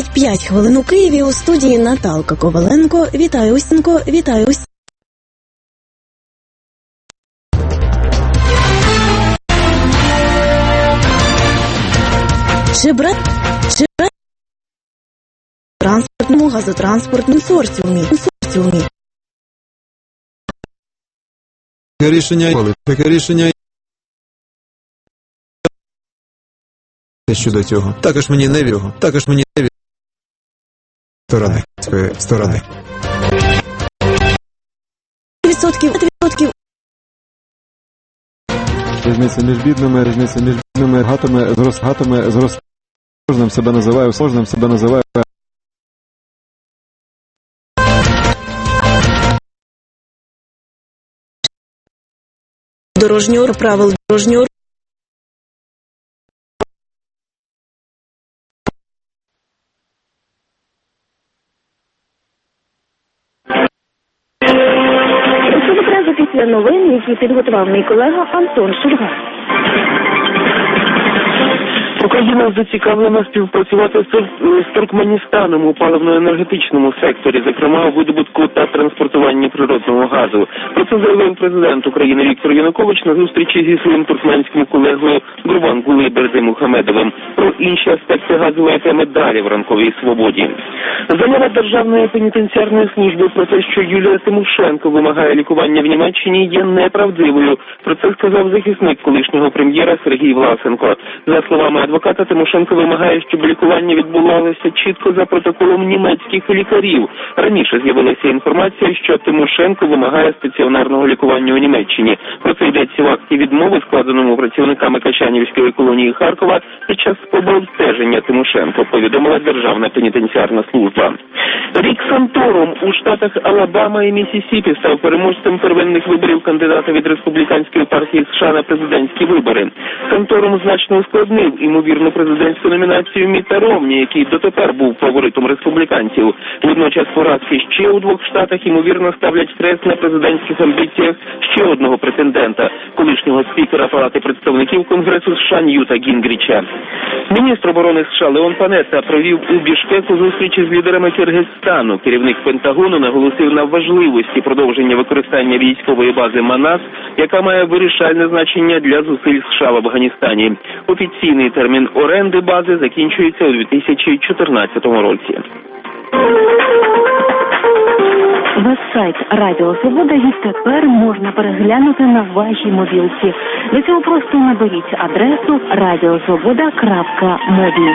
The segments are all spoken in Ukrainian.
5 хвилин у Києві, у студії Наталка Коваленко. Вітаю усінко, вітаю усі. Чи брат транспортному газотранспортному консорціумі. Таке рішення щодо цього. Також мені не вірю. Сторони. Відсотків. Різниця між бідними, гатами зростає. Кожним себе називає. Правил дорожнього після новин, які підготував мій колега Антон Шульга. Україна зацікавлена співпрацювати з Туркменістаном у паливно-енергетичному секторі, зокрема у видобутку та транспортуванні природного газу. Про це заявив президент України Віктор Янукович на зустрічі зі своїм туркменським колегою Гурбангулі Бердимухамедовим. Про інші аспекти газової теми далі в ранковій свободі. Заява Державної пенітенціарної служби про те, що Юлія Тимошенко вимагає лікування в Німеччині, є неправдивою. Про це сказав захисник колишнього прем'єра Сергій Власенко. За словами адвоката, Тимошенко вимагає, щоб лікування відбувалося чітко за протоколом німецьких лікарів. Раніше з'явилася інформація, що Тимошенко вимагає стаціонарного лікування у Німеччині. Про це йдеться в акті відмови, складеному працівниками Качанівської колонії Харкова під час спроби обстеження Тимошенко, повідомила Державна пенітенціарна служба. Рік Санторум у штатах Алабама і Міссісіпі став переможцем первинних виборів кандидата від Республіканської партії США на президентські вибори. Санторум значно ускладнив імовірну президентську номінацію Мітта Ромні, який дотепер був фаворитом республіканців. Водночас поразки ще у 2 штатах ймовірно ставлять хрест на президентських амбіціях ще одного претендента – колишнього спікера Палати представників Конгресу США Ньюта Гінгріча. Міністр оборони США Леон Панетта провів у Бішкеку зустрічі з лідерами Киргизстану. Керівник Пентагону наголосив на важливості продовження використання військової бази Манас, яка має вирішальне значення для зусиль США в Афганістані. Офіційний термін оренди бази закінчується у 2014 році. Веб-сайт Радіо Свобода відтепер можна переглянути на вашій мобілці. Для цього просто наберіть адресу radiosvoboda.mobi.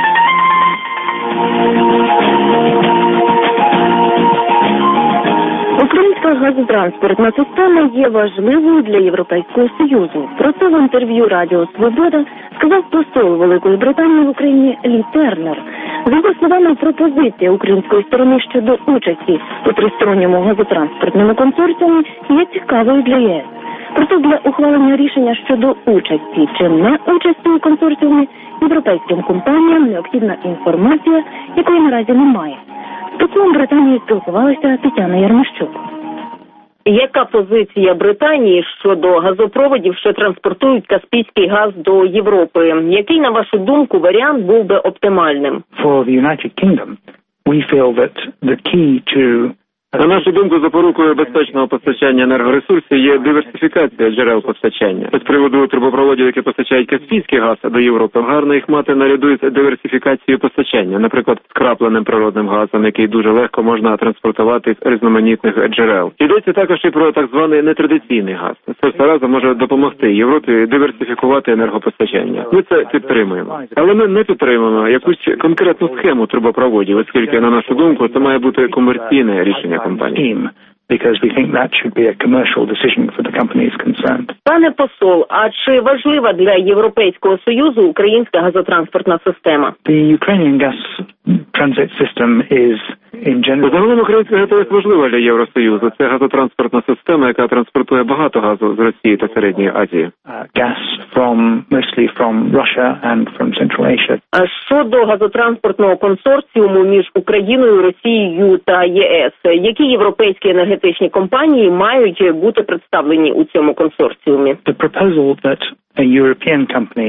Українська газотранспортна система є важливою для Європейського Союзу. Про це в інтерв'ю Радіо Свобода сказав посол Великої Британії в Україні Лі Тернер. За його словами, пропозиція української сторони щодо участі у тристоронньому газотранспортному консорціумі є цікавою для ЄС. Проте для ухвалення рішення щодо участі чи не участі у консорціумі європейським компаніям необхідна інформація, якої наразі немає. З послом Британії спілкувалася Тетяна Ярмощук. Яка позиція Британії щодо газопроводів, що транспортують Каспійський газ до Європи? Який, на вашу думку, варіант був би оптимальним? For the United Kingdom, we feel that the key to На нашу думку, запорукою безпечного постачання енергоресурсів є диверсифікація джерел постачання. З приводу трубопроводів, які постачають Каспійський газ до Європи, гарно їх мати наряду з диверсифікацією постачання. Наприклад, скрапленим природним газом, який дуже легко можна транспортувати з різноманітних джерел. Йдеться також і про так званий нетрадиційний газ. Це все разом може допомогти Європі диверсифікувати енергопостачання. Ми це підтримуємо. Але ми не підтримуємо якусь конкретну схему трубопроводів, оскільки, на нашу думку, це має бути комерційне рішення компанії. Because we think that should be a commercial decision for the companies concerned. Пане посол, а чи важлива для Європейського Союзу українська газотранспортна система? The Ukrainian gas transit system is in general. Загалом українська ГТС важлива для Євросоюзу. Це газотранспортна система, яка транспортує багато газу з Росії та Середньої Азії. Gas mostly from Russia and from Central Asia. А щодо газотранспортного консорціуму між Україною, Росією та ЄС, які європейські енергетичні компанії мають бути представлені у цьому консорціумі? The proposal that a European company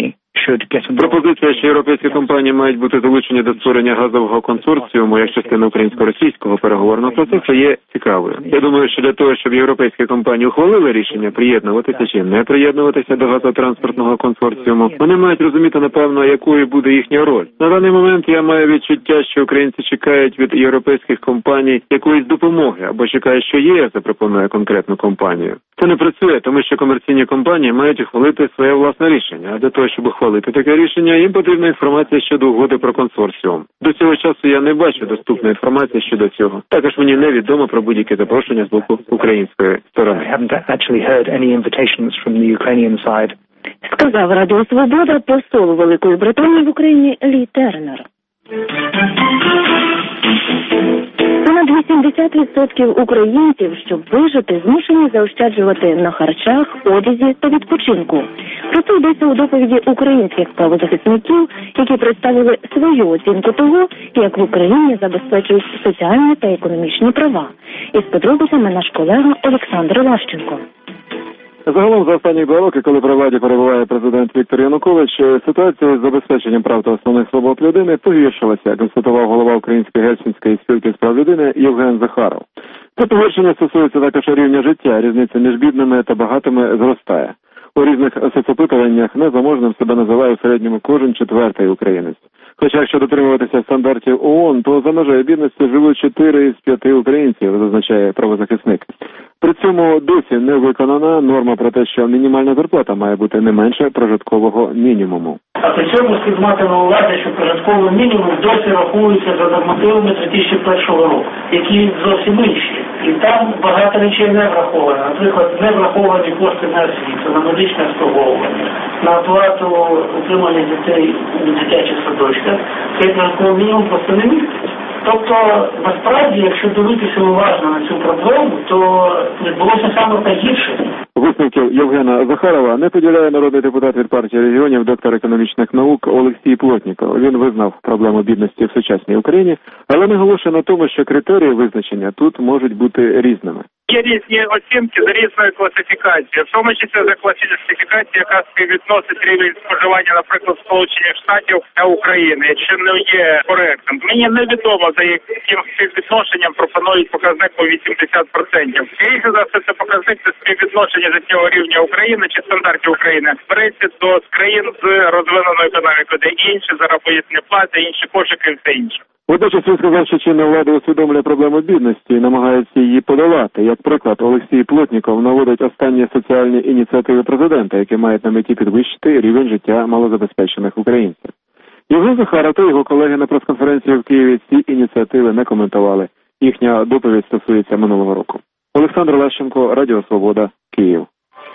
should get involved. Пропозиція, що європейські компанії мають бути залучені до створення газового консорціуму як частина українсько-російського переговорного процесу, є цікавою. Я думаю, що для того, щоб європейські компанії ухвалили рішення приєднуватися чи не приєднуватися до газотранспортного консорціуму, вони мають розуміти, напевно, якою буде їхня роль. На даний момент я маю відчуття, що українці чекають від європейських компаній якоїсь допомоги, або чекають, що ЄС запропонує конкретну компанію. Це не працює, тому що комерційні компанії мають ухвалити своє власне рішення, а для того, щоб ухвалити таке рішення, їм потрібна інформація щодо угоди про консорціум. До цього часу я не бачу доступної інформації щодо цього. Також мені невідомо про будь-які запрошення з боку української сторони. I haven't actually heard any invitations from the Ukrainian side. Сказав Радіо Свобода посол Великої Британії в Україні Лі Тернер. Понад 80% українців, щоб вижити, змушені заощаджувати на харчах, одязі та відпочинку. Про це йдеться у доповіді українських правозахисників, які представили свою оцінку того, як в Україні забезпечують соціальні та економічні права. Із подробицями наш колега Олександр Лащенко. Загалом за останні 2 роки, коли при владі перебуває президент Віктор Янукович, ситуація з забезпеченням прав та основних свобод людини погіршилася, констатував голова Української Гельсінської спілки з прав людини Євген Захаров. Це погіршення стосується також рівня життя, різниця між бідними та багатими зростає. У різних соцопитуваннях незаможним себе називає в середньому кожен 4-й українець. Хоча якщо дотримуватися стандартів ООН, то за межею бідності живуть 4 із 5 українців, зазначає правозахисник. При цьому досі не виконана норма про те, що мінімальна зарплата має бути не менше прожиткового мінімуму. А при цьому слід мати на увазі, що прожитковий мінімум досі рахується за нормативами 2001 року, які зовсім інші. І там багато речей не враховано. Наприклад, не враховані кошти на освіту, на медичне обслуговування, на оплату утримання дітей у дитячих садочках. Цей прожитковий мінімум просто не містить. Тобто, насправді, якщо дивитися уважно на цю проблему, то відбулося саме та гірше. Висновків Євгена Захарова не поділяє народний депутат від партії регіонів, доктор економічних наук Олексій Плотніков. Він визнав проблему бідності в сучасній Україні, але наголошує на тому, що критерії визначення тут можуть бути різними. Є різні оцінки за різною класифікацією, в тому числі за класифікацією, яка співвідносить рівень споживання, наприклад, Сполучених Штатів та України, що не є коректним. Мені невідомо, за яким співвідношенням пропонують показник по 80%. Скоріше за все, це показник це співвідношення за цього рівня України чи стандартів України береться до країн з розвиненою економікою, де інші заробітні плати, інші кошики і все інше. Водночас він сказав, що чинна влада усвідомлює проблему бідності і намагається її подолати. Як приклад, Олексій Плотніков наводить останні соціальні ініціативи президента, які мають на меті підвищити рівень життя малозабезпечених українців. Євген Захаров та його колеги на прес-конференції в Києві ці ініціативи не коментували. Їхня доповідь стосується минулого року. Олександр Лащенко, Радіо Свобода, Київ.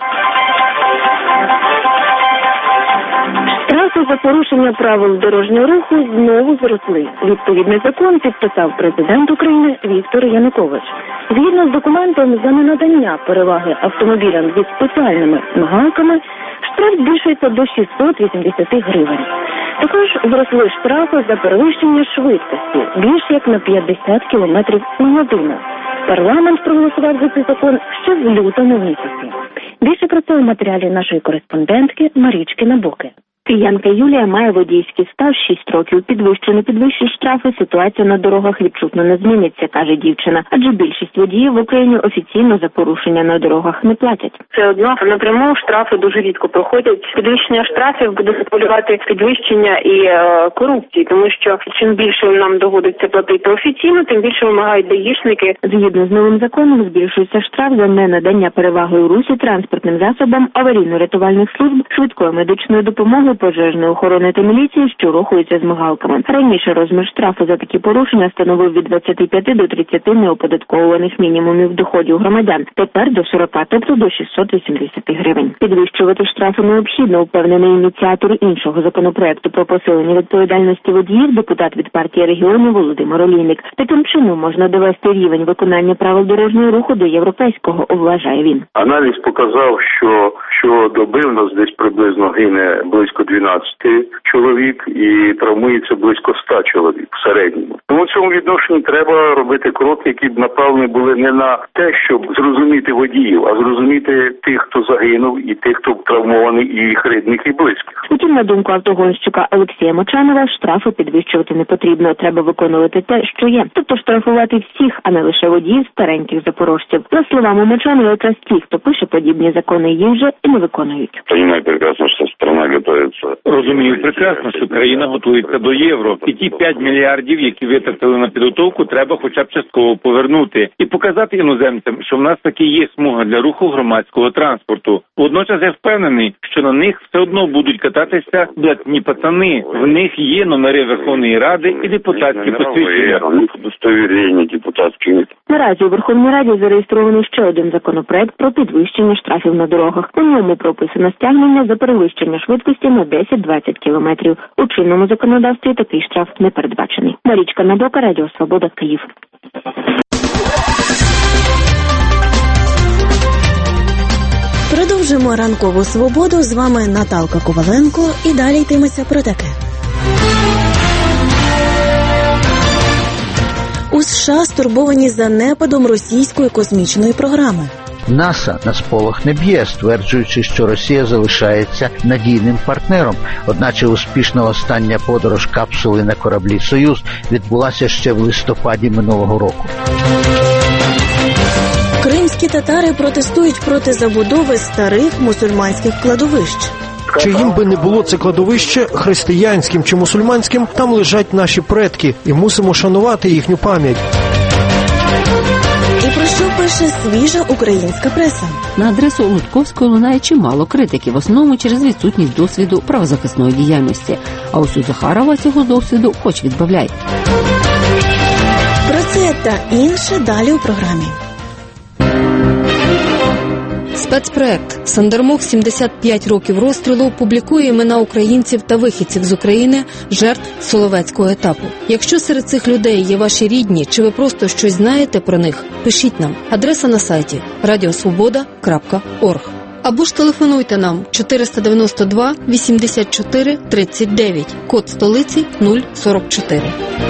Штрафи за порушення правил дорожнього руху знову зросли. Відповідний закон підписав президент України Віктор Янукович. Згідно з документом, за ненадання переваги автомобілям зі спеціальними мигалками штраф збільшується до 680 гривень. Також зросли штрафи за перевищення швидкості більш як на 50 км на годину. Парламент проголосував за цей закон ще в лютому місяці. Більше про це у матеріалі нашої кореспондентки Марічки Набоки. Киянка Юлія має водійський стаж 6 років. Підвищені штрафи, ситуація на дорогах відчутно не зміниться, каже дівчина. Адже більшість водіїв в Україні офіційно за порушення на дорогах не платять. Це одно, напряму штрафи дуже рідко проходять. Підвищення штрафів буде стимулювати підвищення і корупції, тому що чим більше нам доводиться платити офіційно, тим більше вимагають даїшники. Згідно з новим законом збільшується штраф за ненадання переваги у русі транспортним засобам, аварійно-рятувальних служб, швидкої медичної допомоги, пожежної охорони та міліції, що рухаються з мигалками. Раніше розмір штрафу за такі порушення становив від 25 до 30 неоподатковуваних мінімумів доходів громадян. Тепер до 40, тобто до 680 гривень. Підвищувати штрафи необхідно, впевнений ініціатор іншого законопроекту про посилення відповідальності водіїв, депутат від партії регіонів Володимир Олійник. Таким чином можна довести рівень виконання правил дорожнього руху до європейського, вважає він. Аналіз показав, що щодоби в нас десь приблизно гине близько близько 12 чоловік і травмується близько 100 чоловік в середньому. Тому в цьому відношенні треба робити кроки, які б направлені були не на те, щоб зрозуміти водіїв, а зрозуміти тих, хто загинув, і тих, хто травмований, і їх рідних і близьких. Утім, на думку автогонщика Олексія Мочанова, штрафи підвищувати не потрібно. Треба виконувати те, що є. Тобто штрафувати всіх, а не лише водіїв стареньких запорожців. За словами Мочанова, якраз ті, хто пише подібні закони, їх вже і не виконують. Розумію прекрасно, що країна готується. Розумію прекрасно, що країна готується до євро. І ті 5 мільярдів, які витратили на підготовку, треба хоча б частково повернути. І показати іноземцям, що в нас таки є смуга для руху громадського транспорту. Водночас я впевнений, що на них все одно будуть кататися блатні пацани. В них є номери Верховної Ради і депутатські посвідчення. Удостоверення депутатські. Наразі у Верховній Раді зареєстрований ще один законопроект про підвищення штрафів на дорогах. У ньому прописано стягнення за перевищення швидкості на 10-20 кілометрів. У чинному законодавстві такий штраф не передбачений. Марічка Надока, Радіо Свобода, Київ. Продовжуємо ранкову свободу. З вами Наталка Коваленко. І далі йтиметься про таке. У США стурбовані занепадом російської космічної програми. НАСА на сполох не б'є, стверджуючи, що Росія залишається надійним партнером. Одначе успішна остання подорож капсули на кораблі «Союз» відбулася ще в листопаді минулого року. Кримські татари протестують проти забудови старих мусульманських кладовищ. Чиїм би не було це кладовище, християнським чи мусульманським, там лежать наші предки, і мусимо шанувати їхню пам'ять. І про що пише свіжа українська преса? На адресу Лутковської лунає чимало критики, в основному через відсутність досвіду правозахисної діяльності. А ось у Захарова цього досвіду хоч відбавляй. Про це та інше далі у програмі. Спецпроект «Сандермох. 75 років розстрілу» публікує імена українців та вихідців з України, жертв Соловецького етапу. Якщо серед цих людей є ваші рідні, чи ви просто щось знаєте про них, пишіть нам. Адреса на сайті radiosvoboda.org. Або ж телефонуйте нам 492 84 39, код столиці 044.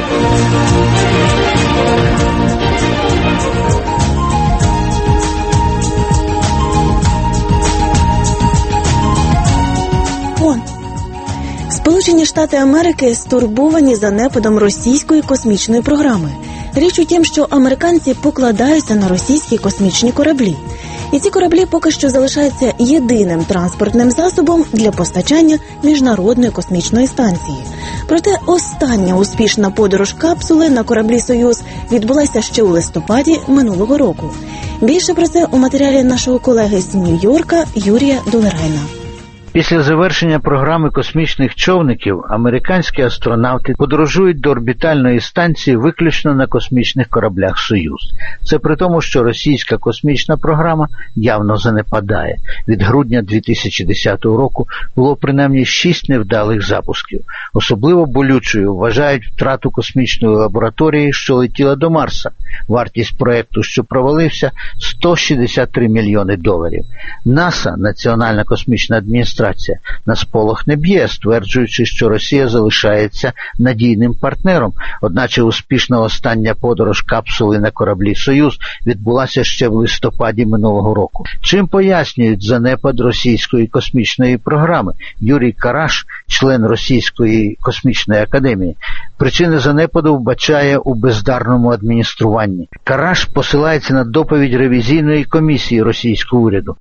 Сполучені Штати Америки стурбовані занепадом російської космічної програми. Річ у тім, що американці покладаються на російські космічні кораблі. І ці кораблі поки що залишаються єдиним транспортним засобом для постачання міжнародної космічної станції. Проте остання успішна подорож капсули на кораблі «Союз» відбулася ще у листопаді минулого року. Більше про це у матеріалі нашого колеги з Нью-Йорка Юрія Долерайна. Після завершення програми космічних човників американські астронавти подорожують до орбітальної станції виключно на космічних кораблях «Союз». Це при тому, що російська космічна програма явно занепадає. Від грудня 2010 року було принаймні 6 невдалих запусків. Особливо болючою вважають втрату космічної лабораторії, що летіла до Марса. Вартість проєкту, що провалився, $163 мільйони. НАСА, Національна космічна адміністрація, на сполох не б'є, стверджуючи, що Росія залишається надійним партнером. Одначе успішна остання подорож капсули на кораблі «Союз» відбулася ще в листопаді минулого року. Чим пояснюють занепад російської космічної програми? Юрій Караш, член Російської космічної академії, причини занепаду вбачає у бездарному адмініструванні. Караш посилається на доповідь ревізійної комісії російського уряду.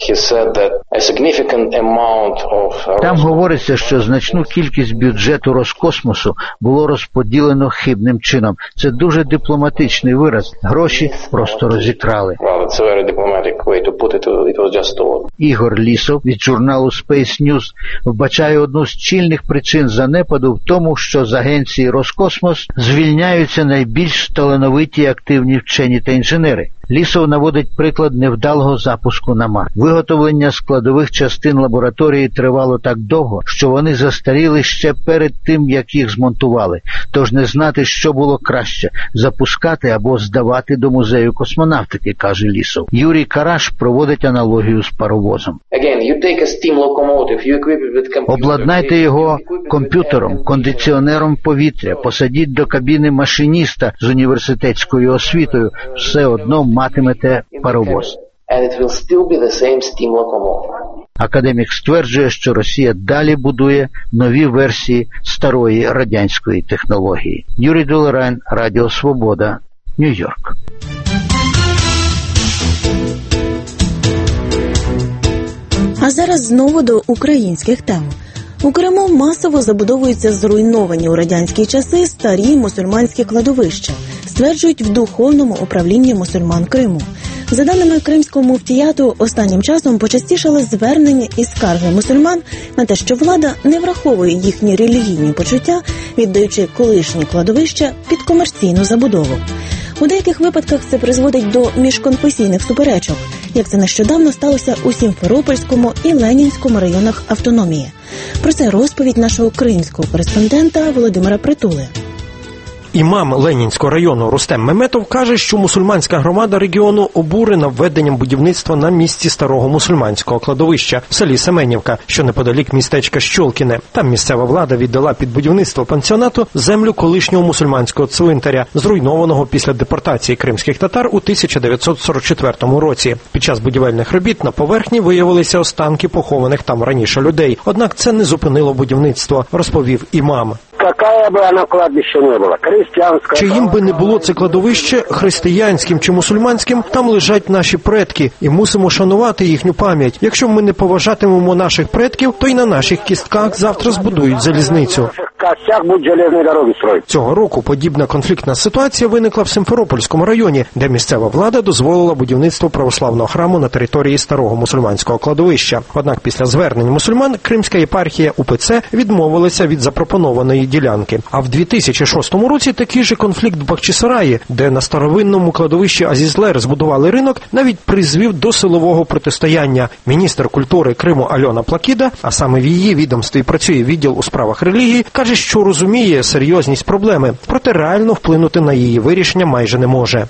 Там говориться, що значну кількість бюджету Роскосмосу було розподілено хибним чином. Це дуже дипломатичний вираз. Гроші просто розікрали. Ігор Лісов від журналу Space News вбачає одну з чільних причин занепаду в тому, що з агенції Роскосмос звільняються найбільш талановиті активні вчені та інженери. Лісов наводить приклад невдалого запуску на Марс. Виготовлення складових частин лабораторії тривало так довго, що вони застаріли ще перед тим, як їх змонтували. Тож не знати, що було краще – запускати або здавати до музею космонавтики, каже Лісов. Юрій Караш проводить аналогію з паровозом. Обладнайте його комп'ютером, кондиціонером повітря, посадіть до кабіни машиніста з університетською освітою, все одно матимете паровоз. Академік стверджує, що Росія далі будує нові версії старої радянської технології. Юрій Долерайн, Радіо Свобода, Нью-Йорк. А зараз знову до українських тем. У Криму масово забудовуються зруйновані у радянські часи старі мусульманські кладовища, стверджують в Духовному управлінні мусульман Криму. За даними Кримського муфтіяту, останнім часом почастішали звернення і скарги мусульман на те, що влада не враховує їхні релігійні почуття, віддаючи колишні кладовища під комерційну забудову. У деяких випадках це призводить до міжконфесійних суперечок, як це нещодавно сталося у Сімферопольському і Ленінському районах автономії. Про це розповідь нашого кримського кореспондента Володимира Притули. Імам Ленінського району Рустем Меметов каже, що мусульманська громада регіону обурена введенням будівництва на місці старого мусульманського кладовища в селі Семенівка, що неподалік містечка Щолкіне. Там місцева влада віддала під будівництво пансіонату землю колишнього мусульманського цвинтаря, зруйнованого після депортації кримських татар у 1944 році. Під час будівельних робіт на поверхні виявилися останки похованих там раніше людей. Однак це не зупинило будівництво, розповів імам. Какая бы оно кладбище не было, христианское. Чиїм би не було це кладовище, християнським чи мусульманським, там лежать наші предки, і мусимо шанувати їхню пам'ять. Якщо ми не поважатимемо наших предків, то й на наших кістках завтра збудують залізницю. Цього року подібна конфліктна ситуація виникла в Сімферопольському районі, де місцева влада дозволила будівництво православного храму на території старого мусульманського кладовища. Однак після звернень мусульман Кримська єпархія УПЦ відмовилася від запропонованої ділянки. А в 2006 році такий же конфлікт в Бахчисараї, де на старовинному кладовищі Азізлер збудували ринок, навіть призвів до силового протистояння. Міністр культури Криму Альона Плакіда, а саме в її відомстві працює відділ у справах релігії, каже, що розуміє серйозність проблеми, проте реально вплинути на її вирішення майже не може.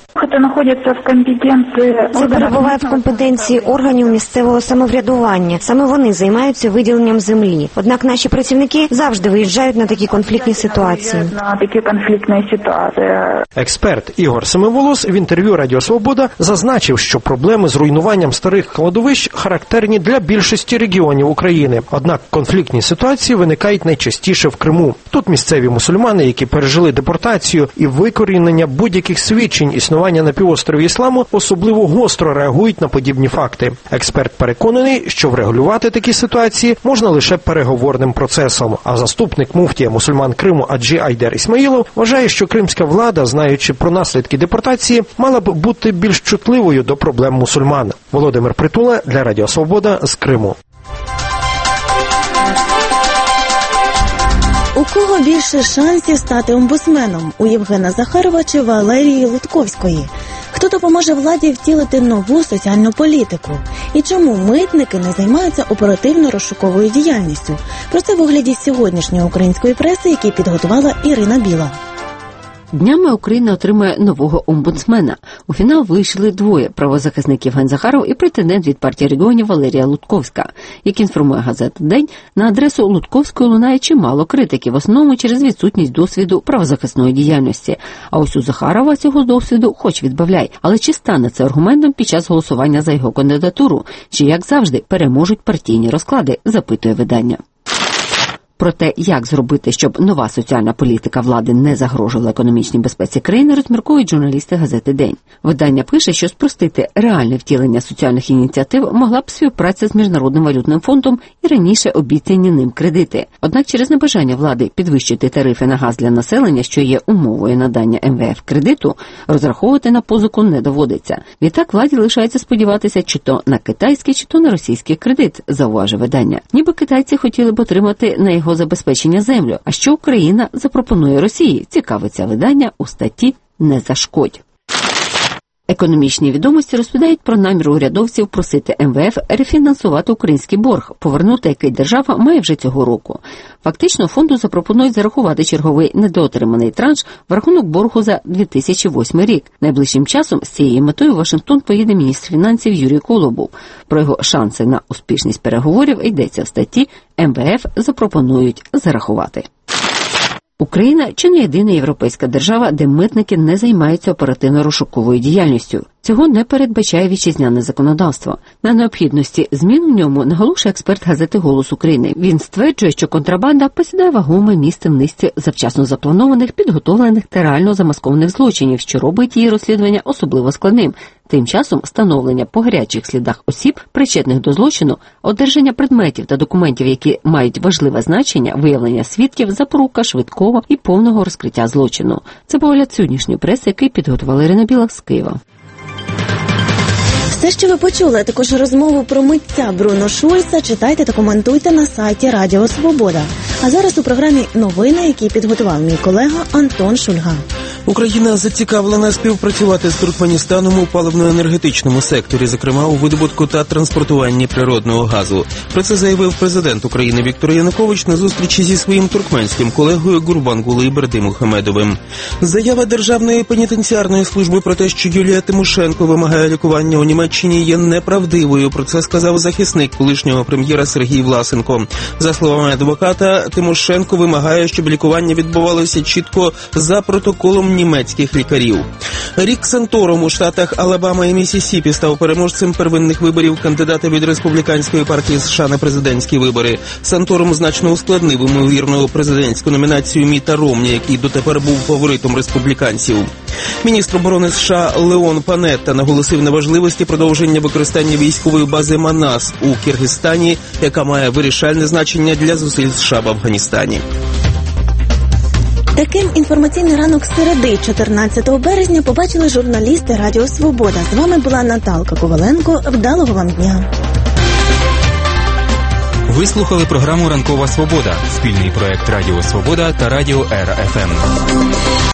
Це перебуває в компетенції органів місцевого самоврядування. Саме вони займаються виділенням землі. Однак наші працівники завжди виїжджають на такі конфліктні ситуації. Експерт Ігор Семиволос в інтерв'ю Радіо Свобода зазначив, що проблеми з руйнуванням старих кладовищ характерні для більшості регіонів України. Однак конфліктні ситуації виникають найчастіше в Криму. Тут місцеві мусульмани, які пережили депортацію і викорінення будь-яких свідчень існування на півострові ісламу, особливо гостро реагують на подібні факти. Експерт переконаний, що врегулювати такі ситуації можна лише переговорним процесом. А заступник муфтія мусульман Криму Аджі Айдер Ісмаїлов вважає, що кримська влада, знаючи про наслідки депортації, мала б бути більш чутливою до проблем мусульман. Володимир Притула для Радіо Свобода з Криму. У кого більше шансів стати омбудсменом? У Євгена Захарова чи Валерії Лутковської? Хто допоможе владі втілити нову соціальну політику? І чому митники не займаються оперативно-розшуковою діяльністю? Про це в огляді сьогоднішньої української преси, який підготувала Ірина Біла. Днями Україна отримає нового омбудсмена. У фінал вийшли двоє – правозахисник Євген Захаров і претендент від партії регіонів Валерія Лутковська. Як інформує газета «День», на адресу Лутковської лунає чимало критики, в основному через відсутність досвіду правозахисної діяльності. А ось у Захарова цього досвіду хоч відбавляй. Але чи стане це аргументом під час голосування за його кандидатуру? Чи, як завжди, переможуть партійні розклади, запитує видання. Про те, як зробити, щоб нова соціальна політика влади не загрожувала економічній безпеці країни, розмірковують журналісти газети «День». Видання пише, що спростити реальне втілення соціальних ініціатив могла б співпраця з Міжнародним валютним фондом і раніше обіцяні ним кредити. Однак через небажання влади підвищити тарифи на газ для населення, що є умовою надання МВФ кредиту, розраховувати на позику не доводиться. Відтак владі лишається сподіватися чи то на китайський, чи то на російський кредит, зауважує видання. Ніби китайці хотіли б отримати на його забезпечення землю. А що Україна запропонує Росії? Цікавиться видання у статті «Не зашкодь». Економічні відомості розповідають про намір урядовців просити МВФ рефінансувати український борг, повернути який держава має вже цього року. Фактично, фонду запропонують зарахувати черговий недоотриманий транш в рахунок боргу за 2008 рік. Найближчим часом з цією метою у Вашингтон поїде міністр фінансів Юрій Колобов. Про його шанси на успішність переговорів йдеться в статті «МВФ запропонують зарахувати». Україна – чи не єдина європейська держава, де митники не займаються оперативно-розшуковою діяльністю. Цього не передбачає вітчизняне законодавство. На необхідності змін в ньому наголошує експерт газети «Голос України». Він стверджує, що контрабанда посідає вагоме місце в низці завчасно запланованих, підготовлених та реально замаскованих злочинів, що робить її розслідування особливо складним. Тим часом встановлення по гарячих слідах осіб, причетних до злочину, одержання предметів та документів, які мають важливе значення, виявлення свідків, запорука швидкого і повного розкриття злочину. Це погляд сьогоднішньої преси, який підготувала Ірина Біла з Києва. Все, що ви почули, також розмову про митця Бруно Шульца, читайте та коментуйте на сайті Радіо Свобода. А зараз у програмі новини, які підготував мій колега Антон Шульга. Україна зацікавлена співпрацювати з Туркменістаном у паливно-енергетичному секторі, зокрема у видобутку та транспортуванні природного газу. Про це заявив президент України Віктор Янукович на зустрічі зі своїм туркменським колегою Гурбангулы Бердимухамедовим. Заява Державної пенітенціарної служби про те, що Юлія Тимошенко вимагає лікування у Німеччині, є неправдивою. Про це сказав захисник колишнього прем'єра Сергій Власенко. За словами адвоката, Тимошенко вимагає, щоб лікування відбувалося чітко за протоколом німецьких лікарів. Рік Санторум у штатах Алабама і Міссісіпі став переможцем первинних виборів кандидата від республіканської партії США на президентські вибори. Санторум значно ускладнив ймовірну президентську номінацію Міта Ромні, який дотепер був фаворитом республіканців. Міністр оборони США Леон Панетта наголосив на важливості продовження використання військової бази Манас у Киргизстані, яка має вирішальне значення для зусиль США в Афганістані. Таким інформаційний ранок середи, 14 березня, побачили журналісти Радіо Свобода. З вами була Наталка Коваленко. Вдалого вам дня. Ви слухали програму «Ранкова Свобода» – спільний проект Радіо Свобода та Радіо РФМ.